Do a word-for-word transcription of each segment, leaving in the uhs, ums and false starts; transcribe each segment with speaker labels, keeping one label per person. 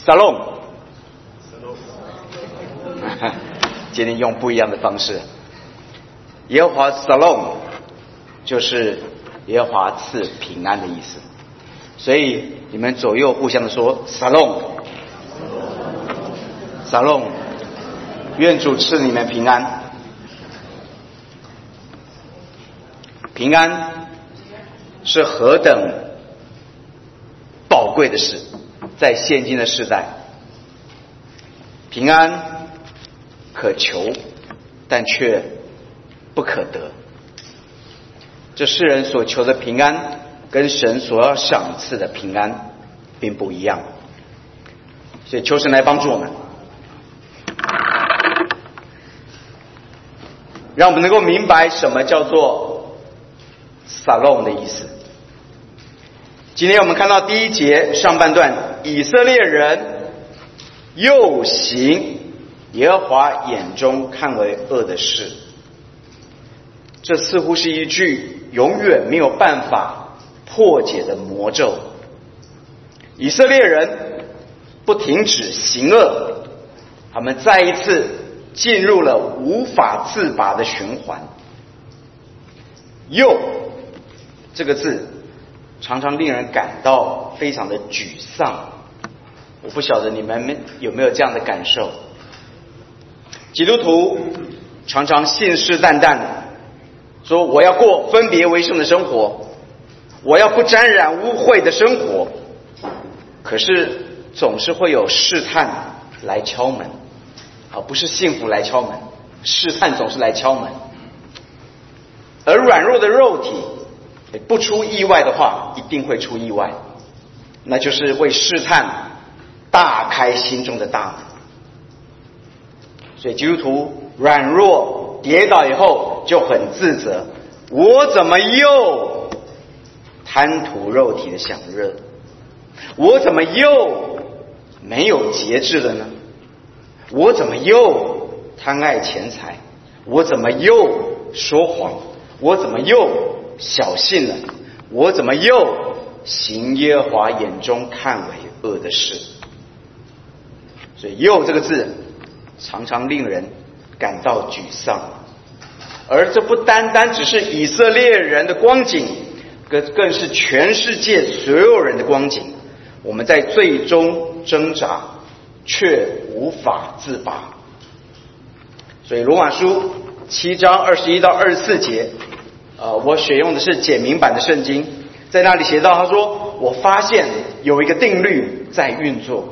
Speaker 1: 撒隆。今天用不一样的方式。耶和华撒隆就是耶和华赐平安的意思，所以你们左右互相的说撒隆，撒隆，愿主赐你们平安。平安是何等宝贵的事，在现今的世代，平安可求，但却不可得。这世人所求的平安，跟神所要赏赐的平安并不一样。所以求神来帮助我们，让我们能够明白什么叫做撒隆的意思。今天我们看到第一节上半段，以色列人又行耶和华眼中看为恶的事，这似乎是一句永远没有办法破解的魔咒。以色列人不停止行恶，他们再一次进入了无法自拔的循环。又这个字常常令人感到非常的沮丧，我不晓得你们有没有这样的感受。基督徒常常信誓旦旦说，我要过分别为圣的生活，我要不沾染污秽的生活，可是总是会有试探来敲门，啊，不是幸福来敲门，试探总是来敲门。而软弱的肉体不出意外的话，一定会出意外，那就是为试探大开心中的大门。所以基督徒软弱跌倒以后就很自责，我怎么又贪图肉体的享乐，我怎么又没有节制了呢？我怎么又贪爱钱财，我怎么又说谎，我怎么又小信了，我怎么又行耶和华眼中看为恶的事。所以又这个字常常令人感到沮丧，而这不单单只是以色列人的光景，更更是全世界所有人的光景。我们在最终挣扎，却无法自拔。所以罗马书七章二十一到二十四节，呃，我选用的是简明版的圣经，在那里写到，他说：我发现有一个定律在运作。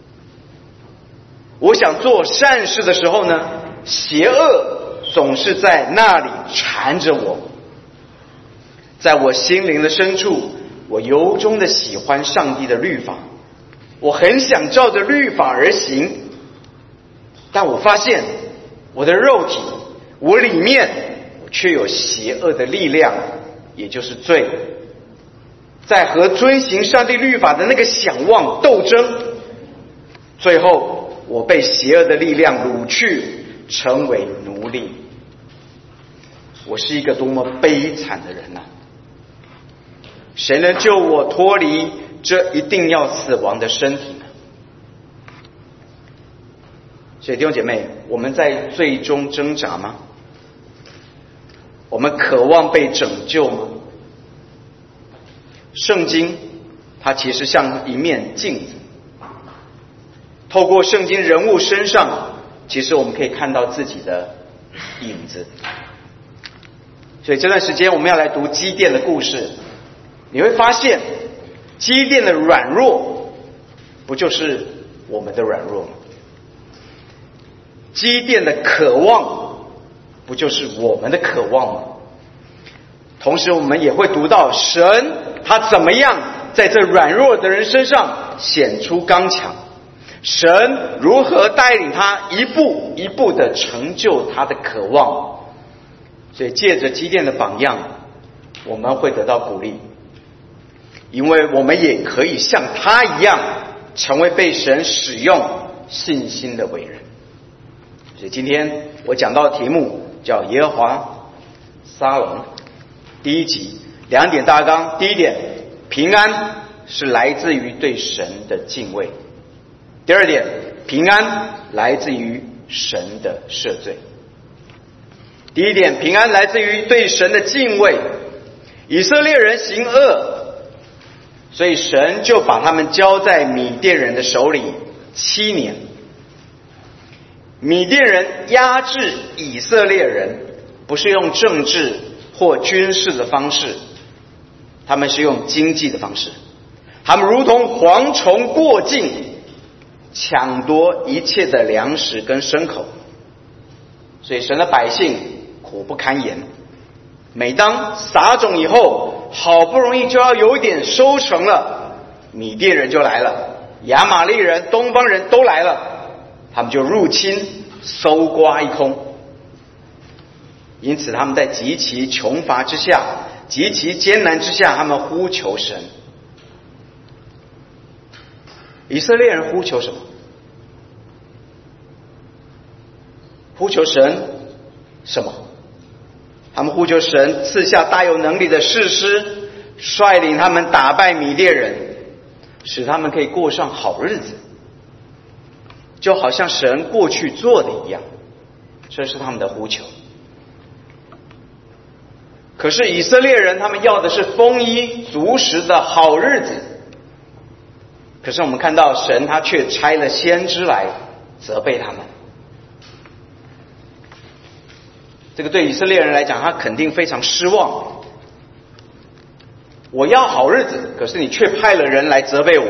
Speaker 1: 我想做善事的时候呢，邪恶总是在那里缠着我。在我心灵的深处，我由衷的喜欢上帝的律法，我很想照着律法而行，但我发现我的肉体，我里面却有邪恶的力量，也就是罪，在和遵行上帝律法的那个想望斗争，最后我被邪恶的力量掳去，成为奴隶。我是一个多么悲惨的人啊！谁能救我脱离这一定要死亡的身体呢？所以弟兄姐妹，我们在最终挣扎吗？我们渴望被拯救吗？圣经它其实像一面镜子，透过圣经人物身上，其实我们可以看到自己的影子。所以这段时间我们要来读基甸的故事，你会发现基甸的软弱不就是我们的软弱吗？基甸的渴望不就是我们的渴望吗？同时我们也会读到神他怎么样在这软弱的人身上显出刚强，神如何带领他一步一步的成就他的渴望。所以借着基甸的榜样，我们会得到鼓励，因为我们也可以像他一样成为被神使用信心的伟人。所以今天我讲到的题目叫耶和华撒隆。第一集两点大纲，第一点，平安是来自于对神的敬畏。 第二点，平安来自于神的赦罪。第一点，平安来自于对神的敬畏。以色列人行恶，所以神就把他们交在米甸人的手里七年。米甸人压制以色列人，不是用政治或军事的方式，他们是用经济的方式。他们如同蝗虫过境，抢夺一切的粮食跟牲口，所以神的百姓苦不堪言。每当撒种以后，好不容易就要有点收成了，米甸人就来了，亚玛力人、东方人都来了，他们就入侵，搜刮一空。因此他们在极其穷乏之下，极其艰难之下，他们呼求神。以色列人呼求什么？呼求神什么？他们呼求神赐下大有能力的士师，率领他们打败米甸人，使他们可以过上好日子，就好像神过去做的一样。这是他们的呼求。可是以色列人他们要的是丰衣足食的好日子，可是我们看到神他却差了先知来责备他们。这个对以色列人来讲，他肯定非常失望。我要好日子，可是你却派了人来责备我。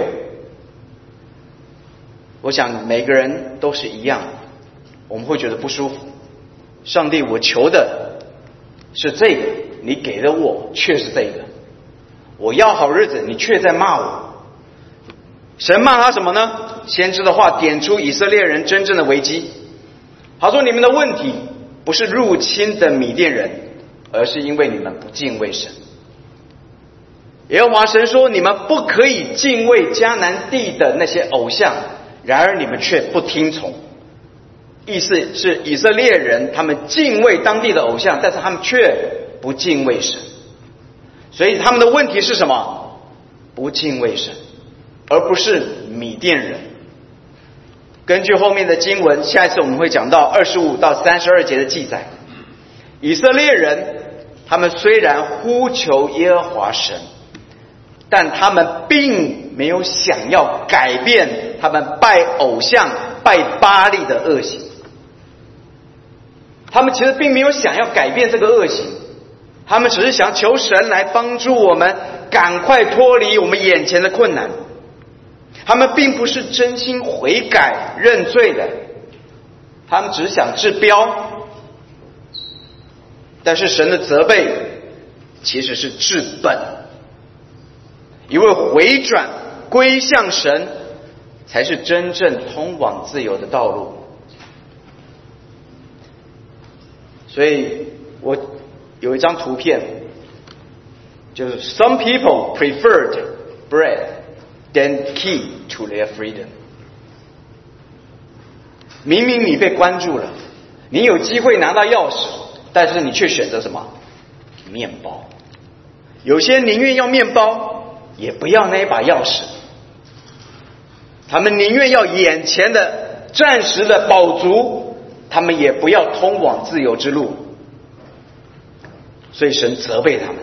Speaker 1: 我想每个人都是一样，我们会觉得不舒服。上帝，我求的是这个，你给的我却是这个。我要好日子，你却在骂我。神骂他什么呢？先知的话点出以色列人真正的危机。他说，你们的问题不是入侵的米甸人，而是因为你们不敬畏神。耶和华神说，你们不可以敬畏迦南地的那些偶像，然而你们却不听从。意思是以色列人他们敬畏当地的偶像，但是他们却不敬畏神。所以他们的问题是什么？不敬畏神，而不是米甸人。根据后面的经文，下一次我们会讲到二十五到三十二节的记载。以色列人他们虽然呼求耶和华神，但他们并没有想要改变他们拜偶像、拜巴力的恶行。他们其实并没有想要改变这个恶行，他们只是想求神来帮助我们赶快脱离我们眼前的困难。他们并不是真心悔改认罪的，他们只想治标。但是神的责备其实是治本，因为回转归向神才是真正通往自由的道路。所以我有一张图片，就是 Some people preferred bread than key to their freedom。 明明你被关住了，你有机会拿到钥匙，但是你却选择什么？面包。有些宁愿要面包，也不要那一把钥匙。他们宁愿要眼前的暂时的饱足，他们也不要通往自由之路。所以神责备他们。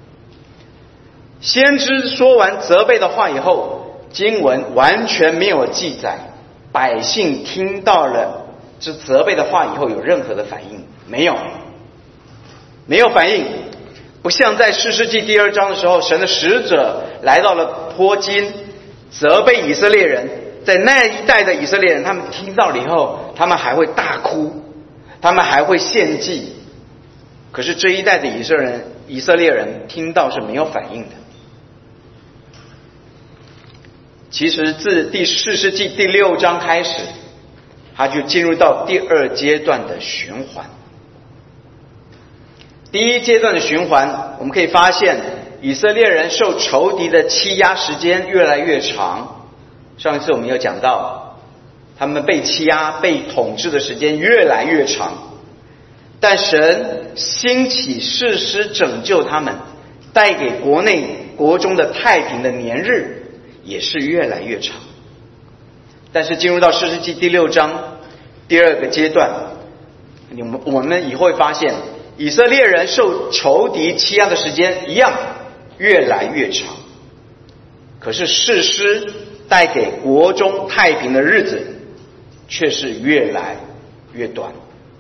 Speaker 1: 先知说完责备的话以后，经文完全没有记载百姓听到了这责备的话以后有任何的反应，没有，没有反应。不像在士师记第二章的时候，神的使者来到了坡金，责备以色列人。在那一代的以色列人，他们听到了以后，他们还会大哭，他们还会献祭。可是这一代的以色列人，以色列人听到是没有反应的。其实自第士师记第六章开始，他就进入到第二阶段的循环。第一阶段的循环，我们可以发现以色列人受仇敌的欺压时间越来越长。上一次我们有讲到，他们被欺压、被统治的时间越来越长，但神兴起士师拯救他们，带给国内国中的太平的年日也是越来越长。 但是进入到士师记第六章第二个阶段，你们我们以后会发现，以色列人受仇敌欺压的时间一样越来越长，可是士师带给国中太平的日子却是越来越短。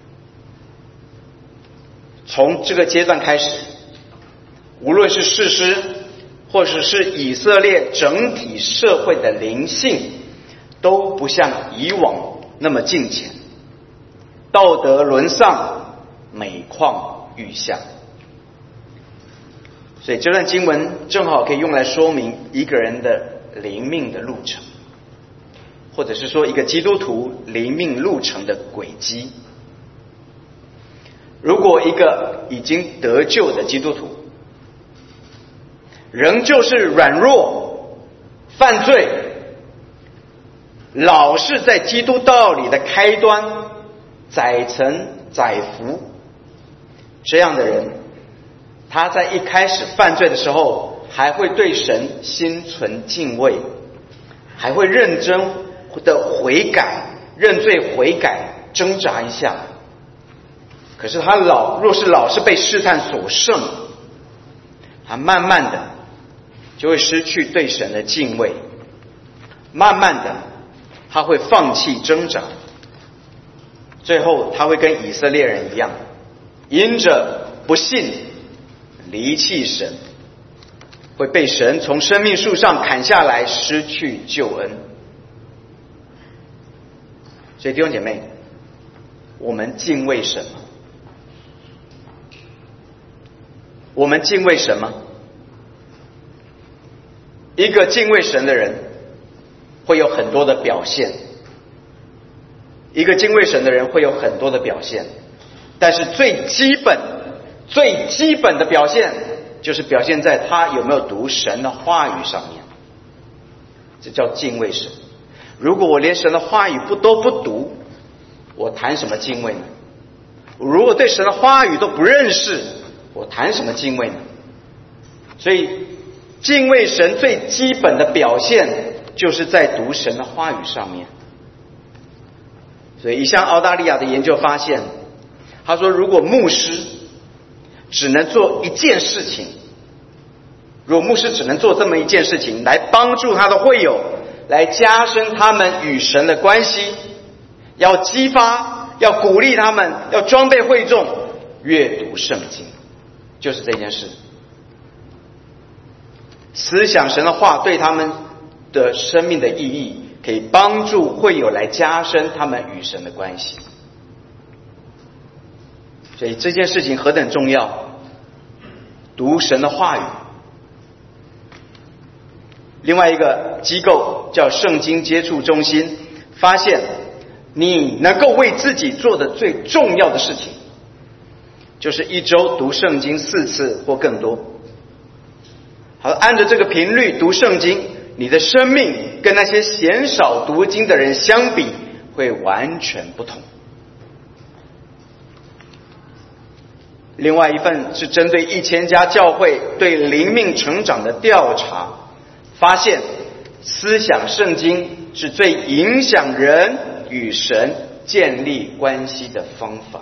Speaker 1: 从这个阶段开始，无论是士师或者是以色列整体社会的灵性，都不像以往那么敬虔，道德沦丧，每况愈下。所以这段经文正好可以用来说明一个人的灵命的路程，或者是说一个基督徒灵命路程的轨迹。如果一个已经得救的基督徒仍旧是软弱、犯罪，老是在基督道理的开端载沉载浮，这样的人，他在一开始犯罪的时候还会对神心存敬畏，还会认真的悔改、认罪悔改，挣扎一下。可是他老若是老是被试探所胜，他慢慢的就会失去对神的敬畏，慢慢的他会放弃挣扎，最后他会跟以色列人一样，因着不信离弃神，会被神从生命树上砍下来，失去救恩。所以弟兄姐妹，我们敬畏什么？我们敬畏什么？一个敬畏神的人会有很多的表现，一个敬畏神的人会有很多的表现，但是最基本最基本的表现就是表现在他有没有读神的话语上面，这叫敬畏神。如果我连神的话语不都不读，我谈什么敬畏呢？如果对神的话语都不认识，我谈什么敬畏呢？所以敬畏神最基本的表现就是在读神的话语上面。所以一项澳大利亚的研究发现，他说如果牧师只能做一件事情，如果牧师只能做这么一件事情来帮助他的会友，来加深他们与神的关系，要激发，要鼓励他们，要装备会众阅读圣经，就是这件事。思想神的话对他们的生命的意义，可以帮助会友来加深他们与神的关系。所以这件事情何等重要，读神的话语。另外一个机构叫圣经接触中心，发现你能够为自己做的最重要的事情，就是一周读圣经四次或更多。好，按照这个频率读圣经，你的生命跟那些鲜少读经的人相比，会完全不同。另外一份是针对一千家教会对灵命成长的调查，发现思想圣经是最影响人与神建立关系的方法。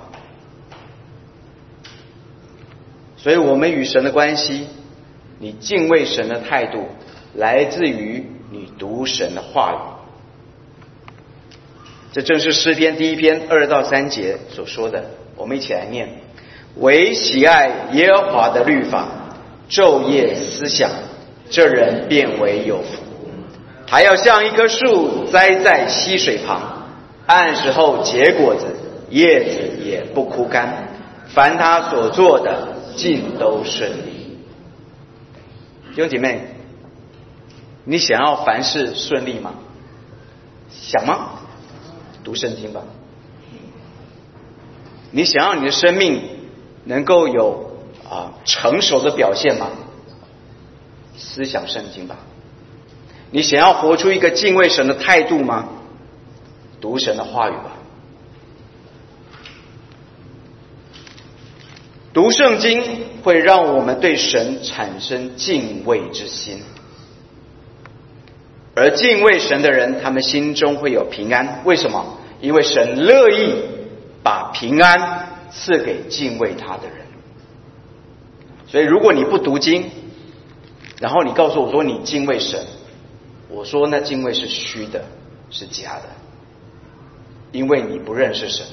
Speaker 1: 所以我们与神的关系，你敬畏神的态度来自于你读神的话语。这正是诗篇第一篇二到三节所说的，我们一起来念：唯喜爱耶和华的律法，昼夜思想，这人便为有福。还要像一棵树栽在溪水旁，按时候结果子，叶子也不枯干，凡他所做的尽都顺利。弟兄姐妹，你想要凡事顺利吗？想吗？读圣经吧。你想要你的生命能够有啊成熟的表现吗？思想圣经吧。你想要活出一个敬畏神的态度吗？读神的话语吧。读圣经会让我们对神产生敬畏之心。 而敬畏神的人，他们心中会有平安。为什么？因为神乐意把平安赐给敬畏他的人。所以如果你不读经，然后你告诉我说你敬畏神，我说那敬畏是虚的，是假的，因为你不认识神。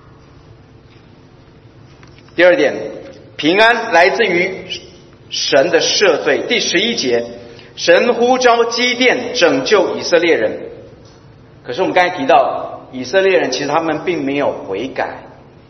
Speaker 1: 第二点，平安来自于神的赦罪。第十一节，神呼召基甸拯救以色列人。可是我们刚才提到，以色列人其实他们并没有悔改。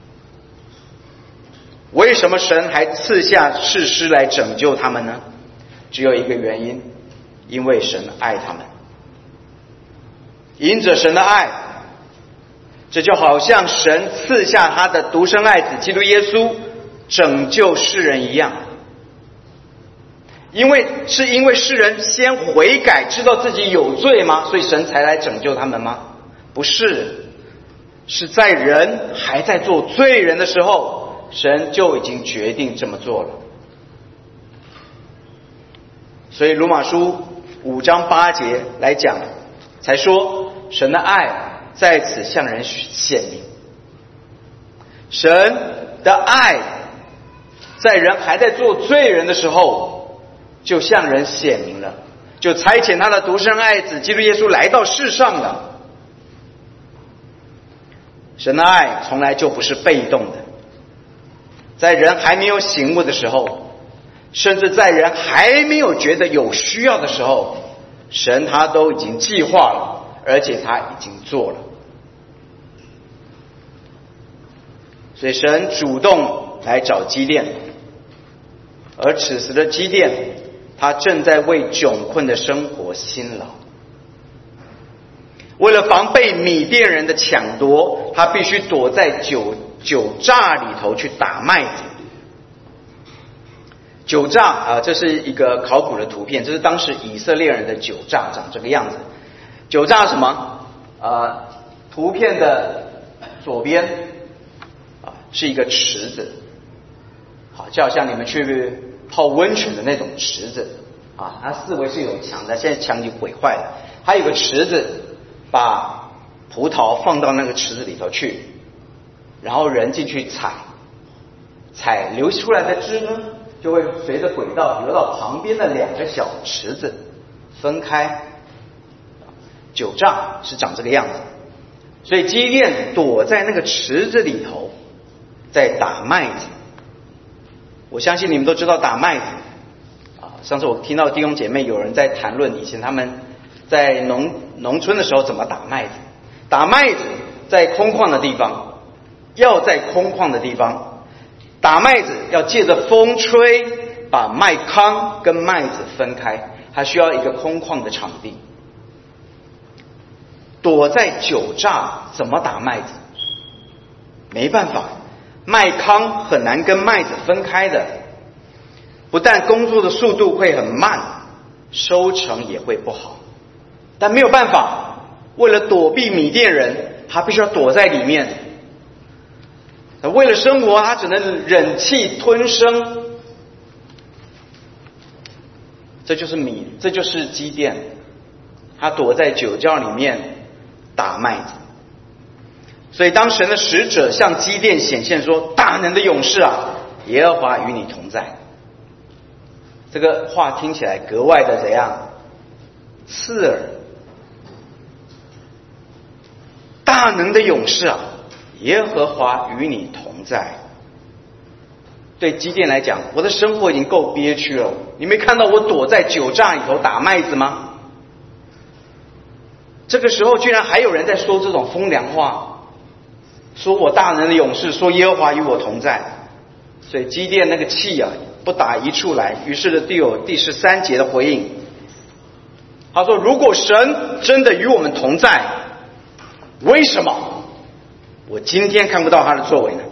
Speaker 1: 为什么神还赐下士师来拯救他们呢？只有一个原因，因为神爱他们。因着神的爱，这就好像神赐下他的独生爱子基督耶稣拯救世人一样。因为是因为世人先悔改，知道自己有罪吗？所以神才来拯救他们吗？不是，是在人还在做罪人的时候，神就已经决定这么做了。所以罗马书五章八节来讲，才说神的爱在此向人显明。神的爱在人还在做罪人的时候就向人显明了，就差遣他的独生爱子基督耶稣来到世上了。神的爱从来就不是被动的，在人还没有醒悟的时候，甚至在人还没有觉得有需要的时候，神他都已经计划了，而且他已经做了。所以神主动来找基甸，而此时的基甸他正在为窘困的生活辛劳。为了防备米甸人的抢夺，他必须躲在酒酒榨里头去打麦子。酒榨啊，这是一个考古的图片，这是当时以色列人的酒榨，长这个样子。酒榨什么？呃，图片的左边啊是一个池子，好，就好像你们去泡温泉的那种池子啊，它四围是有墙的，现在墙已经毁坏了。还有个池子，把葡萄放到那个池子里头去，然后人进去采，采流出来的汁呢，就会随着轨道流到旁边的两个小池子，分开。酒榨是长这个样子，所以基甸躲在那个池子里头，在打麦子。我相信你们都知道打麦子啊。上次我听到弟兄姐妹有人在谈论以前他们在农农村的时候怎么打麦子。打麦子在空旷的地方，要在空旷的地方打麦子，要借着风吹，把麦糠跟麦子分开，还需要一个空旷的场地。躲在酒榨怎么打麦子？没办法，麦糠很难跟麦子分开的，不但工作的速度会很慢，收成也会不好。但没有办法，为了躲避米甸人，他必须要躲在里面。为了生活，他只能忍气吞声。这就是米，这就是基甸，他躲在酒窖里面打麦子。所以当神的使者向基甸显现说，大能的勇士啊，耶和华与你同在，这个话听起来格外的怎样？刺耳。大能的勇士啊，耶和华与你同在。对基甸来讲，我的生活已经够憋屈了，你没看到我躲在酒榨里头打麦子吗？这个时候居然还有人在说这种风凉话，说我大能的勇士，说耶和华与我同在。所以基甸那个气啊，不打一处来。于是呢，第有第十三节的回应，他说：如果神真的与我们同在，为什么我今天看不到他的作为呢？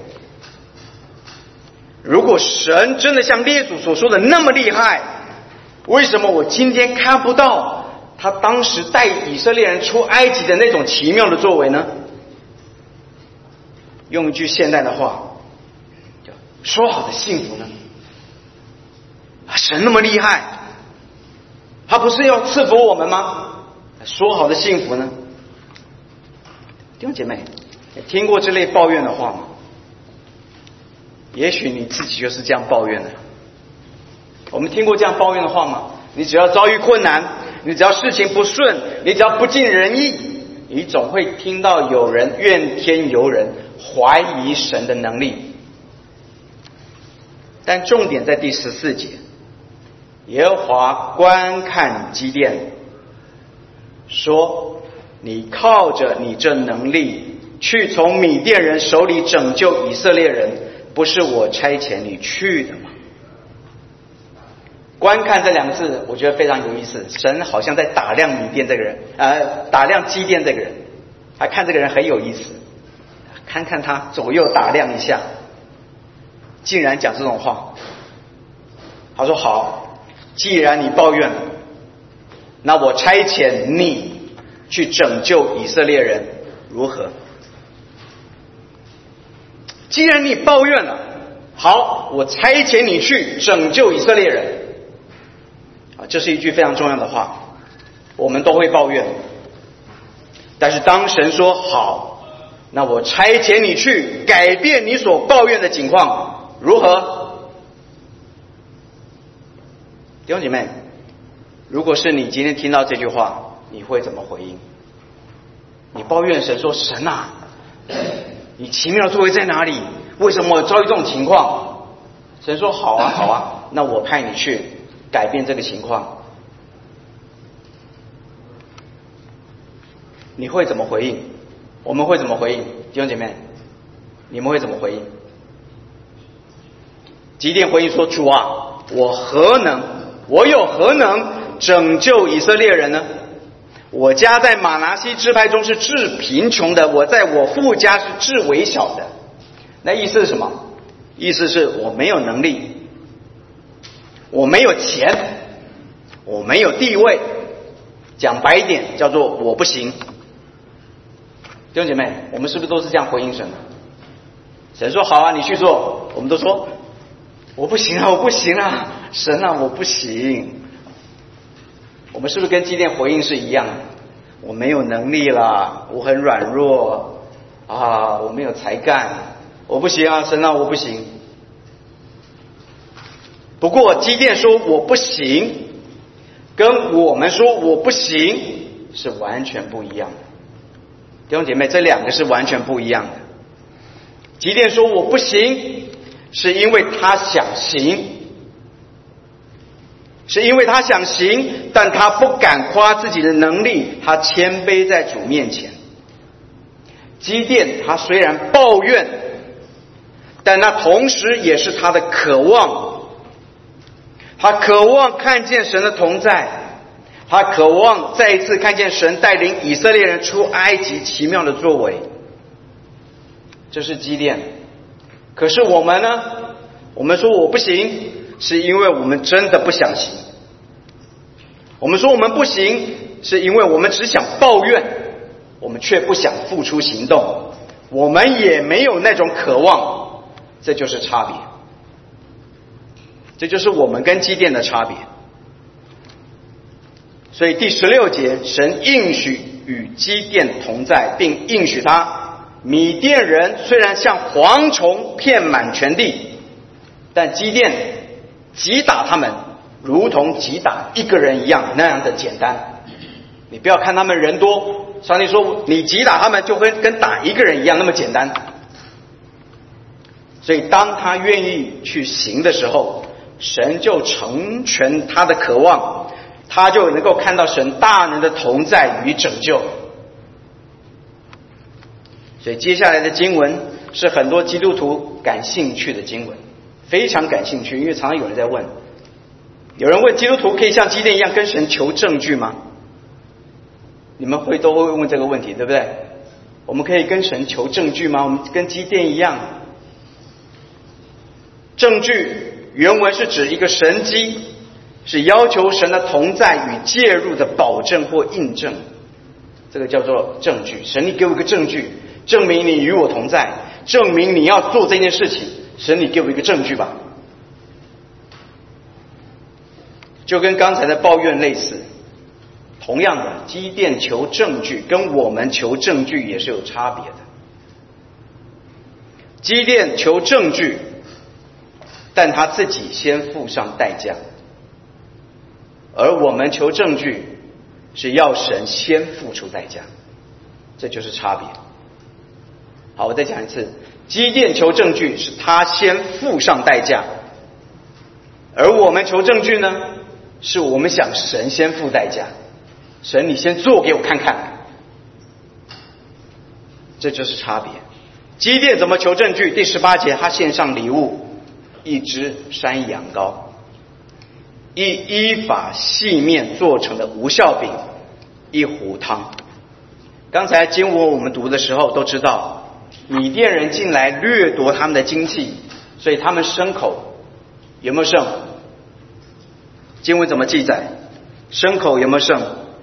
Speaker 1: 如果神真的像列祖所说的那么厉害，为什么我今天看不到他当时带以色列人出埃及的那种奇妙的作为呢？用一句现代的话，说好的幸福呢？神那么厉害，他不是要赐福我们吗？ 说好的幸福呢？弟兄姐妹，听过这类抱怨的话吗？也许你自己就是这样抱怨的。我们听过这样抱怨的话吗？你只要遭遇困难，你只要事情不顺，你只要不尽人意，你总会听到有人怨天尤人，怀疑神的能力。但重点在第十四节，耶和华观看基甸，说：你靠着你这能力去从米甸人手里拯救以色列人，不是我差遣你去的吗？观看这两个字我觉得非常有意思，神好像在打量米甸这个人，呃，打量基甸这个人，还看这个人很有意思，看看他左右打量一下，竟然讲这种话。他说：好，既然你抱怨了，那我差遣你去拯救以色列人，如何？既然你抱怨了，好，我差遣你去拯救以色列人。啊，这是一句非常重要的话，我们都会抱怨，但是当神说好，那我差遣你去改变你所抱怨的情况，如何？弟兄姐妹，如果是你今天听到这句话，你会怎么回应？你抱怨神说：神啊，你奇妙的作为在哪里？为什么我遭遇这种情况？神说：好啊好啊，那我派你去改变这个情况。你会怎么回应？我们会怎么回应？弟兄姐妹，你们会怎么回应？基甸回应说：主啊，我何能我有何能拯救以色列人呢？我家在马拿西支派中是至贫穷的，我在我父家是至微小的。那意思是什么？意思是我没有能力，我没有钱，我没有地位，讲白一点叫做我不行。弟兄姐妹，我们是不是都是这样回应神的？神说好啊，你去做，我们都说我不行啊，我不行啊，神啊，我不行。我们是不是跟基甸回应是一样的？我没有能力啦，我很软弱啊，我没有才干，我不行啊，神啊，我不行。不过基甸说我不行，跟我们说我不行是完全不一样的。弟兄姐妹，这两个是完全不一样的。基甸说我不行，是因为他想行，是因为他想行，但他不敢夸自己的能力，他谦卑在主面前。基甸他虽然抱怨，但他同时也是他的渴望，他渴望看见神的同在，他渴望再一次看见神带领以色列人出埃及奇妙的作为。这是基甸。可是我们呢？我们说我不行，是因为我们真的不想行。我们说我们不行，是因为我们只想抱怨，我们却不想付出行动，我们也没有那种渴望。这就是差别，这就是我们跟基甸的差别。所以第十六节，神应许与基甸同在，并应许他，米甸人虽然像蝗虫遍满全地，但基甸击打他们如同击打一个人一样，那样的简单。你不要看他们人多，上帝说你击打他们就跟跟打一个人一样那么简单。所以当他愿意去行的时候，神就成全他的渴望，他就能够看到神大能的同在与拯救。所以接下来的经文是很多基督徒感兴趣的经文，非常感兴趣，因为常常有人在问，有人问基督徒可以像基甸一样跟神求证据吗？你们会都会问这个问题，对不对？我们可以跟神求证据吗？我们跟基甸一样。证据原文是指一个神迹，是要求神的同在与介入的保证或印证，这个叫做证据。神，你给我一个证据，证明你与我同在，证明你要做这件事情。神，你给我一个证据吧。就跟刚才的抱怨类似， 同样的，基甸求证据跟我们求证据也是有差别的。基甸求证据，但他自己先付上代价，而我们求证据是要神先付出代价，这就是差别。好，我再讲一次，基甸求证据是他先付上代价，而我们求证据呢，是我们想神先付代价，神你先做给我看看，这就是差别。基甸怎么求证据？第十八节，他献上礼物，一只山羊羔，一依法细面做成的无酵饼，一壶汤。刚才经文我们读的时候都知道，米甸人进来掠夺他们的经济，所以他们牲口有没有剩？经文怎么记载？牲口有没有剩？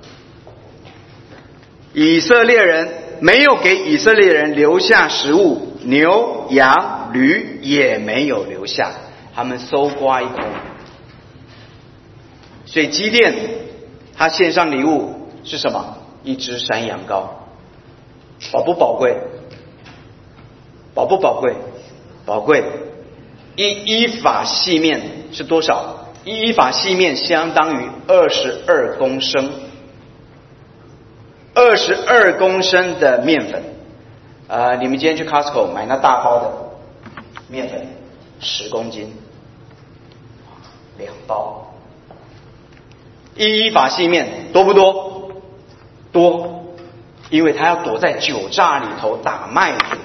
Speaker 1: 以色列人没有给以色列人留下食物，牛羊驴也没有留下，他们搜刮一空。所以基甸他献上礼物是什么？一只山羊羔。宝不宝贵？宝不宝贵？宝贵。一依法细面是多少？一依法细面相当于二十二公升。二十二公升的面粉，呃，你们今天去 Costco 买那大包的面粉，十公斤，两包。一依法细面多不多？多，因为它要躲在酒榨里头打麦子，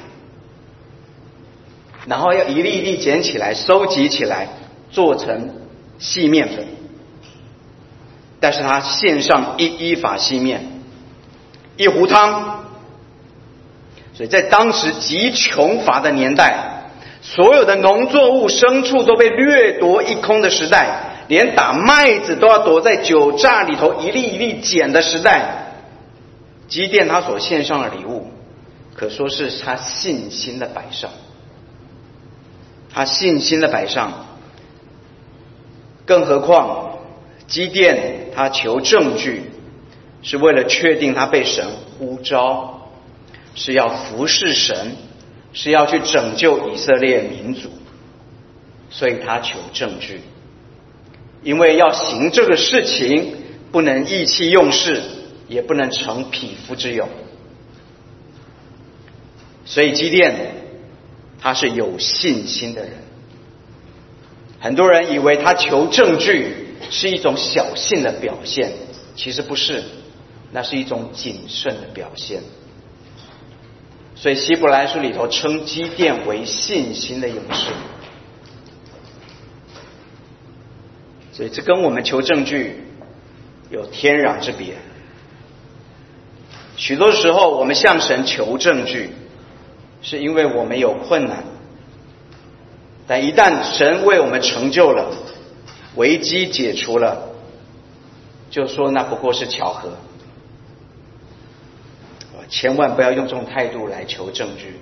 Speaker 1: 然后要一粒一粒捡起来，收集起来，做成细面粉。但是它献上一依法细面。一壶汤，所以在当时极穷乏的年代，所有的农作物牲畜都被掠夺一空的时代，连打麦子都要躲在酒榨里头一粒一粒捡的时代，基甸他所献上的礼物可说是他信心的摆上，他信心的摆上。更何况基甸他求证据，是为了确定他被神呼召，是要服侍神，是要去拯救以色列民族，所以他求证据。因为要行这个事情，不能意气用事，也不能逞匹夫之勇。所以基甸他是有信心的人。很多人以为他求证据是一种小信的表现，其实不是，那是一种谨慎的表现。所以希伯来书里头称基甸为信心的勇士。所以这跟我们求证据有天壤之别。许多时候我们向神求证据，是因为我们有困难，但一旦神为我们成就了，危机解除了，就说那不过是巧合。千万不要用这种态度来求证据。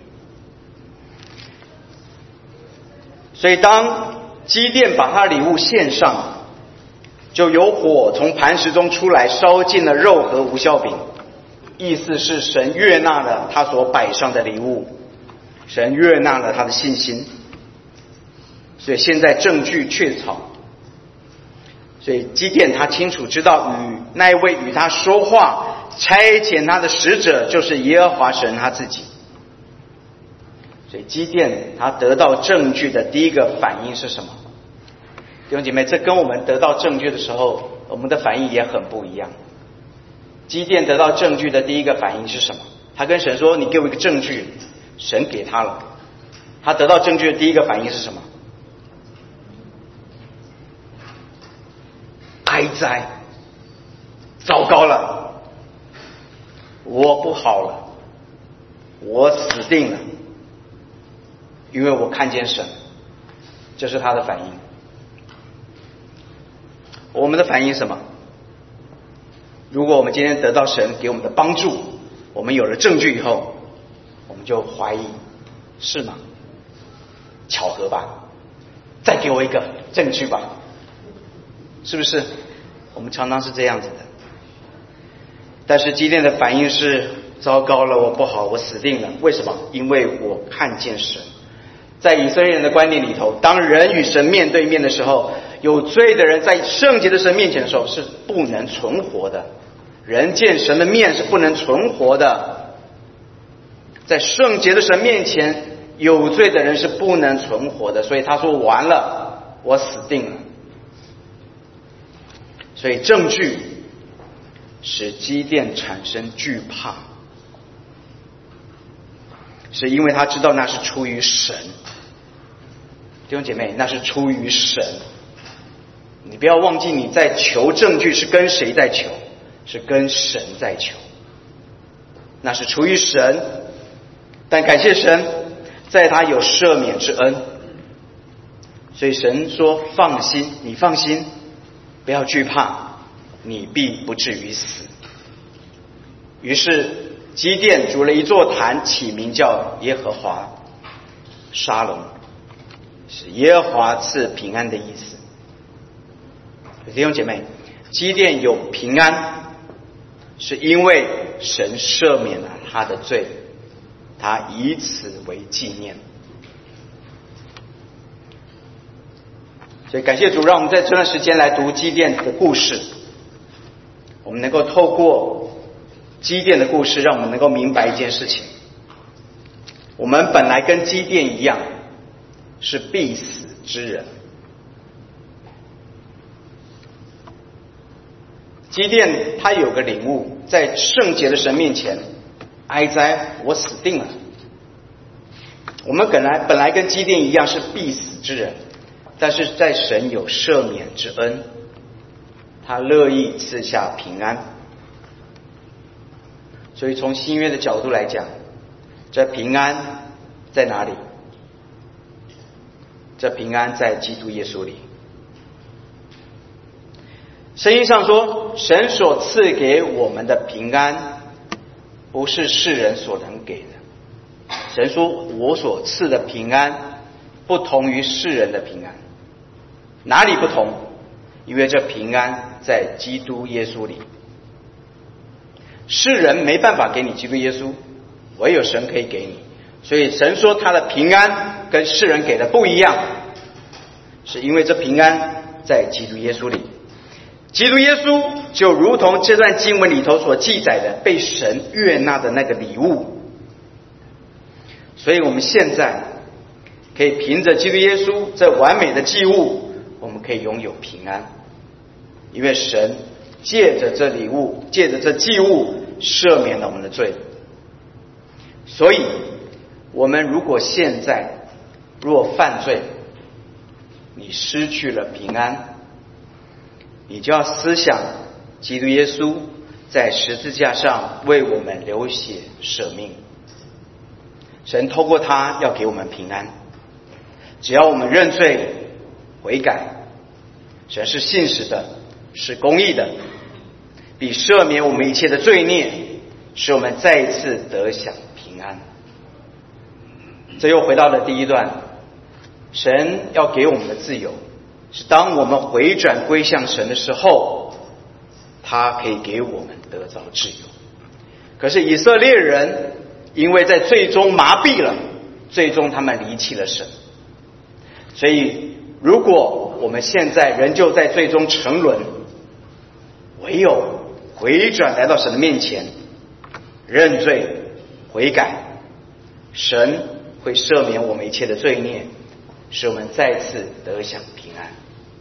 Speaker 1: 所以当基甸把他礼物献上，就有火从磐石中出来，烧尽了肉和无酵饼，意思是神悦纳了他所摆上的礼物，神悦纳了他的信心。所以现在证据确凿，所以基甸他清楚知道与那一位与他说话差遣他的使者就是耶和华神他自己。所以基甸他得到证据的第一个反应是什么？弟兄姐妹，这跟我们得到证据的时候我们的反应也很不一样。基甸得到证据的第一个反应是什么？他跟神说，你给我一个证据，神给他了。他得到证据的第一个反应是什么？哀哉，糟糕了，我不好了，我死定了，因为我看见神。这是他的反应。我们的反应是什么？如果我们今天得到神给我们的帮助，我们有了证据以后，我们就怀疑，是吗？巧合吧？再给我一个证据吧？是不是？我们常常是这样子的。 但是基甸的反应是：糟糕了，我不好，我死定了。为什么？因为我看见神。在以色列人的观念里头，当人与神面对面的时候，有罪的人在圣洁的神面前的时候是不能存活的。人见神的面是不能存活的，在圣洁的神面前，有罪的人是不能存活的。所以他说：完了，我死定了。所以证据使基甸产生惧怕，是因为他知道那是出于神。弟兄姐妹，那是出于神。你不要忘记，你在求证据是跟谁在求？是跟神在求。那是出于神，但感谢神，在他有赦免之恩。所以神说：放心，你放心，不要惧怕，你必不至于死。于是基甸筑了一座坛，起名叫耶和华沙龙，是耶和华赐平安的意思。弟兄姐妹，基甸有平安，是因为神赦免了他的罪，他以此为纪念。所以感谢主，让我们在这段时间来读基甸的故事，我们能够透过基甸的故事，让我们能够明白一件事情：我们本来跟基甸一样，是必死之人。基甸他有个领悟，在圣洁的神面前，哀哉，我死定了。我们本来本来跟基甸一样是必死之人，但是在神有赦免之恩，他乐意赐下平安。所以从新约的角度来讲，这平安在哪里？这平安在基督耶稣里。圣经上说，神所赐给我们的平安，不是世人所能给的。神说，我所赐的平安，不同于世人的平安。哪里不同？因为这平安在基督耶稣里。世人没办法给你基督耶稣，唯有神可以给你。所以神说他的平安跟世人给的不一样，是因为这平安在基督耶稣里。基督耶稣就如同这段经文里头所记载的，被神悦纳的那个礼物。所以我们现在可以凭着基督耶稣这完美的祭物，我们可以拥有平安，因为神借着这礼物，借着这祭物赦免了我们的罪。所以我们如果现在若犯罪，你失去了平安，你就要思想基督耶稣在十字架上为我们流血舍命，神透过他要给我们平安。只要我们认罪悔改，神是信实的，是公义的，必赦免我们一切的罪孽，使我们再一次得享平安。这又回到了第一段，神要给我们的自由，是当我们回转归向神的时候，他可以给我们得着自由。可是以色列人因为在最终麻痹了，最终他们离弃了神。所以如果我们现在仍旧在最终沉沦，唯有回转来到神的面前，认罪悔改，神会赦免我们一切的罪孽，使我们再次得享平安。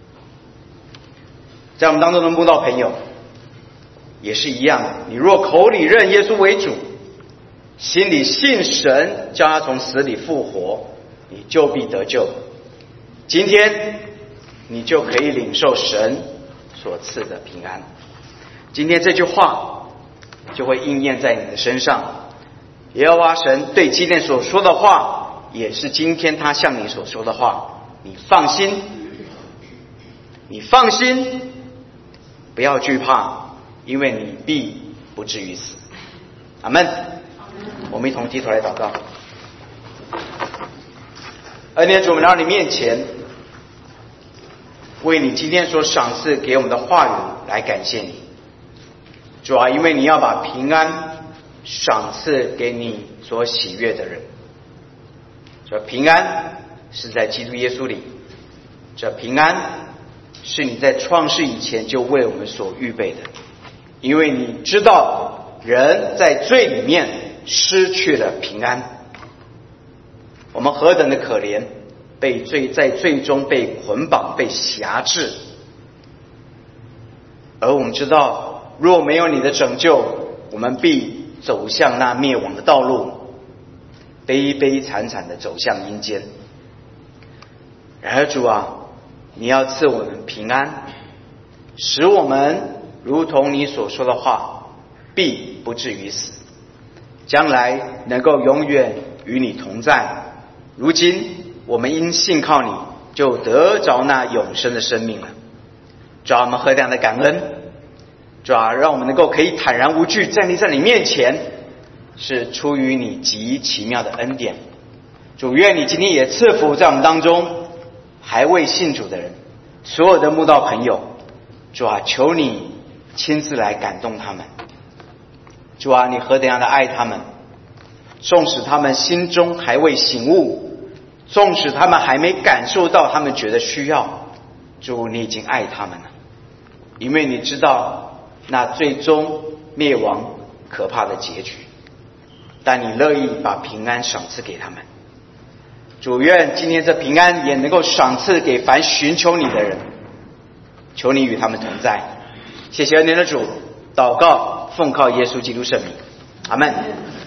Speaker 1: 在我们当中的慕道朋友也是一样，你若口里认耶稣为主，心里信神叫他从死里复活，你就必得救。今天你就可以领受神所赐的平安。今天这句话就会应验在你的身上。耶和华神对基甸所说的话，也是今天他向你所说的话。你放心，你放心，不要惧怕，因为你必不至于死。阿们。我们一同低头来祷告。恩典主，我们来到你面前，为你今天所赏赐给我们的话语来感谢你。 主啊，因为你要把平安赏赐给你所喜悦的人。这平安是在基督耶稣里，这平安是你在创世以前就为我们所预备的，因为你知道人在罪里面失去了平安，我们何等的可怜，被罪在罪中被捆绑被辖制，而我们知道若没有你的拯救，我们必走向那灭亡的道路，悲悲惨惨的走向阴间。然而主啊，你要赐我们平安，使我们如同你所说的话，必不至于死，将来能够永远与你同在。如今我们因信靠你，就得着那永生的生命了。主啊，我们何等的感恩！主啊，让我们能够可以坦然无惧站立在你面前，是出于你极奇妙的恩典。主，愿你今天也赐福在我们当中还未信主的人，所有的慕道朋友。主啊，求你亲自来感动他们。主啊，你何等样的爱他们，纵使他们心中还未醒悟，纵使他们还没感受到他们觉得需要，主，你已经爱他们了，因为你知道那最终灭亡可怕的结局，但你乐意把平安赏赐给他们。主，愿今天这平安也能够赏赐给凡寻求你的人，求你与他们同在。谢谢恩典的主，祷告奉靠耶稣基督圣名，阿们。